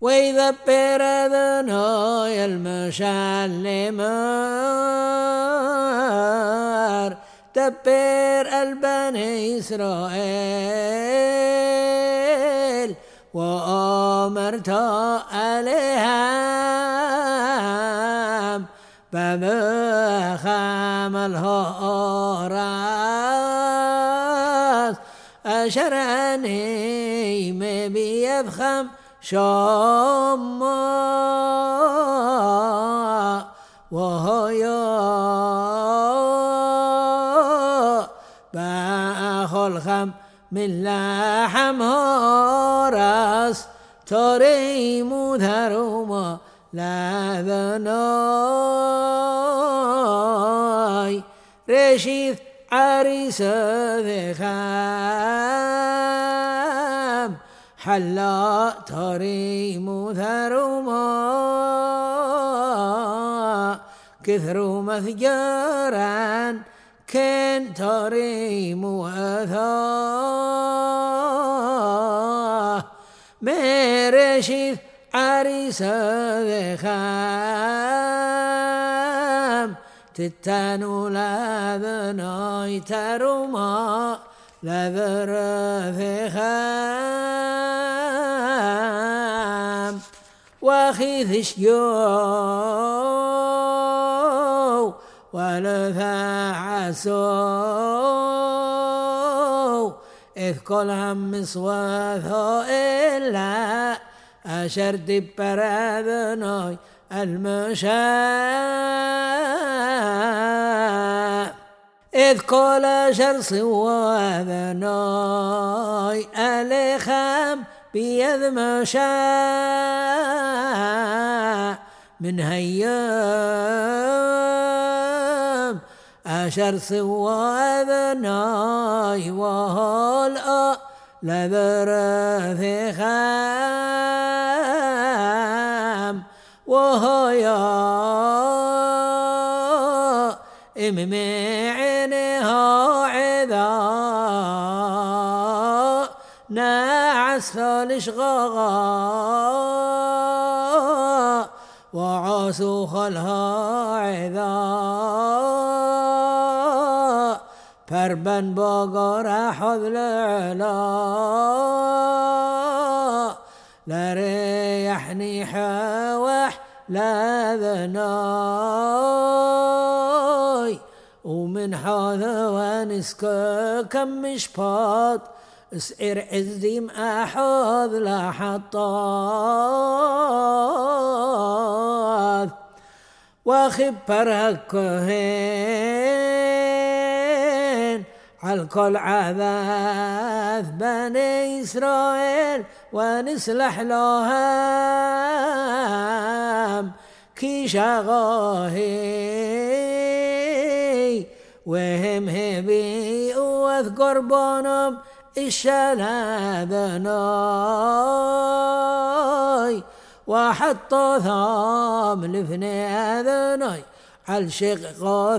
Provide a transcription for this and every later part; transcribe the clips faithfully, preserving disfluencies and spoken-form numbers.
ويذبر ذنوي المشلمر دبر البني إسرائيل وأمرت عليهم بمخام الهراس أشرني بيفخم شما وهو باخل من لحم هراس تريم ذروما لا ذناي رشيد عريس ذخام حلا تريم ذروما كثر مثجرا كن تريم أثاه مرشيد عريس ذخام تتانو لذناي تروما لذر ذخام وخيث شيو ولفعسو إذ كلهم مصواثو إلا أشرد برادناي المشاء إذ كل شرص وذناي ألخام بيد مشاء من هيام أشرص وذناي وهلأ لذر ذخام وهيا إممعنها عذا نعس فالشغغا وعاسو خلها عذا فربن بقر حذل علا لريحني حوح لا ذناي ومن هذا ونسك كم مشباط اسعر عزيم أحاذ لحطاث وخبر هكهين عالكل عذاث بني إسرائيل ونسلح لهم كي شغاهي وهم هبي واذكر بانم الشلاذناي وحط ثام لفني أذناي عالشق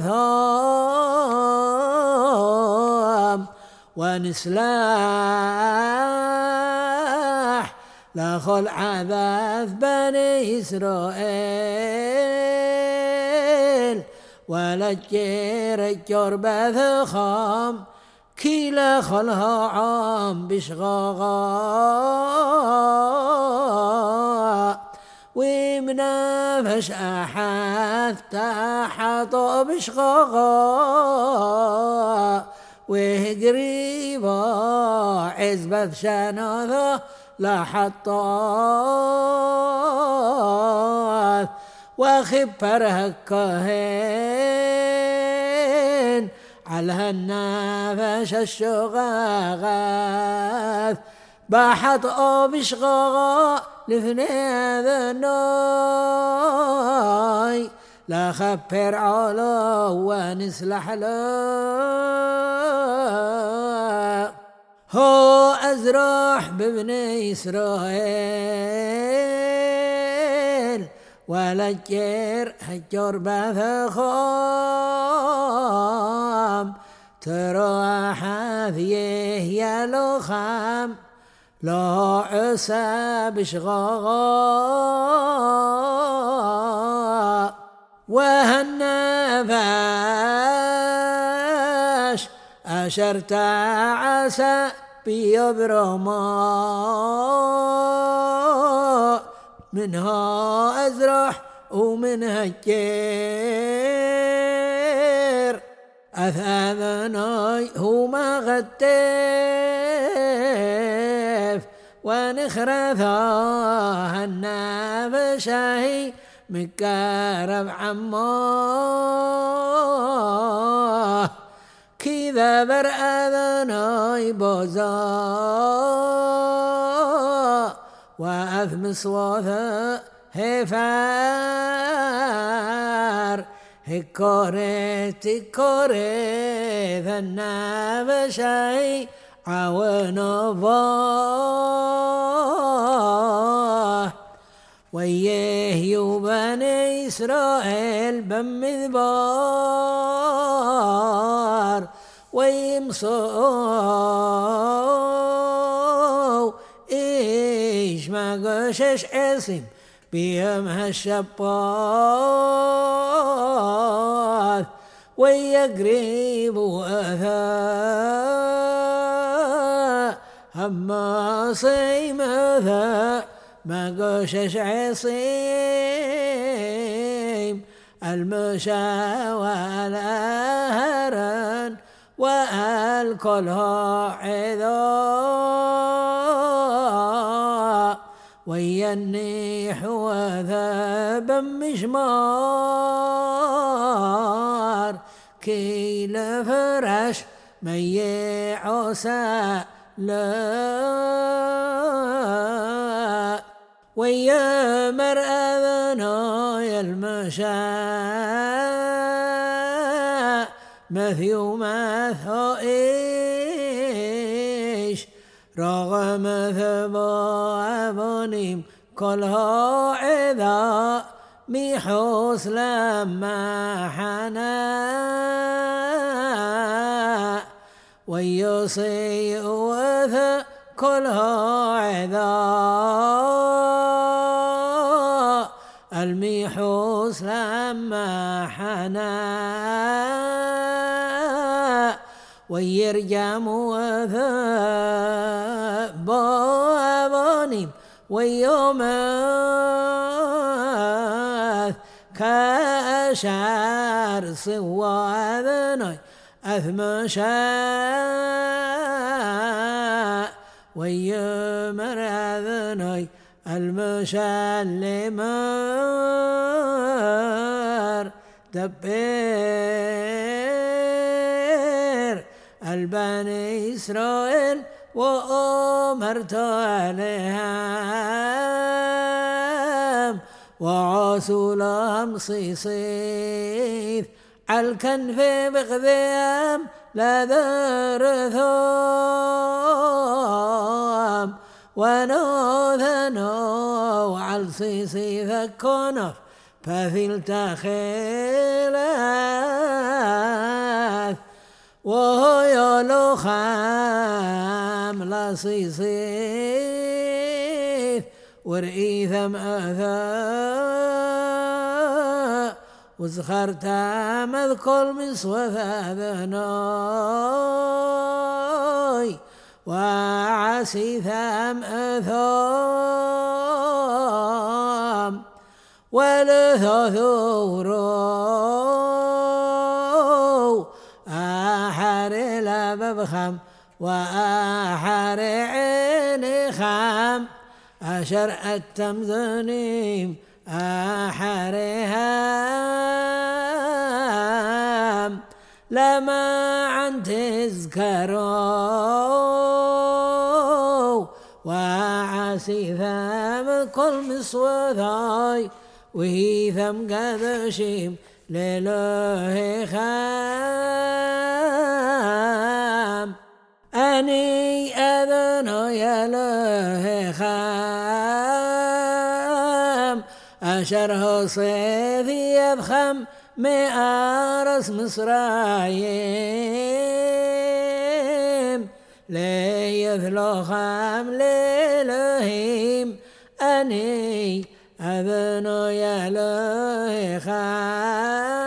ثام ونسلاح لخل عذاث بني إسرائيل ولجير الجرب ثخام كي لخلها عام بشغاغا ومنافش أحد تحت بشغاغا وهقريبا عزبة شناثة لحطاث وخبر هكهين على هالنافش الشغاغاث بحط بشغاغا لفني ذناي لا خبر على ونسلح له هو أزرح ببني إسرائيل ولجر هجر بثخام ترى حاذيه يا لخام لا عسى بشغاغا وهالنفاش أشرت عسى بيبرما منها أزرح ومنها الجير أثاذناي هما غتيف ونخرثاها النافشاهي مكارب عماه كذا برأذناي بوزا وأثمس وثا هفار هكورت هكورت النافشاي عونفاه ويه بني إسرائيل بمذبار ويمصو إيش ما قشش عصم بيهم هالشباث ويقريبوا أثاء هما صيمثا ما قشش عصيم المشى والأهران والكلها عذاء ويا النيح وذاب مشمار كيل فرش ميع عسى لا ويا مرأذنا يا المشاء مثيو مثو إيش رغم ثبابنيم كلها عذا ميحوس لما حنا ويصي وثا كلها عذا الميحوس لما حنا ويرجم وثا بابانيم ويوماث كاشار صواذناي أثمشاء ويمر أذناي المشلمار دبير البني إسرائيل وأمرت عليهم وعاسوا لهم صيصيث عالكنف بغذيهم لا ذرثهم ونوذنوا عالصيصيث الكنف فثلت خلاث وهو يلوخام لصيصيث ورئيثم أثاء وزخرت مذكر من صوثاذناي وعسيثم أثام ولثثورو أحر لببخم وأحر عيني خام أشر التمذنيم أحرهم لما عن تذكروا وعسيثم كل مصوثاي وهيثم قدشيم لله خام أني أذن يا له خام أشره صيف يضخم مئارس مصرايم ليثلخم لإلهيم أني أذن يا إلهي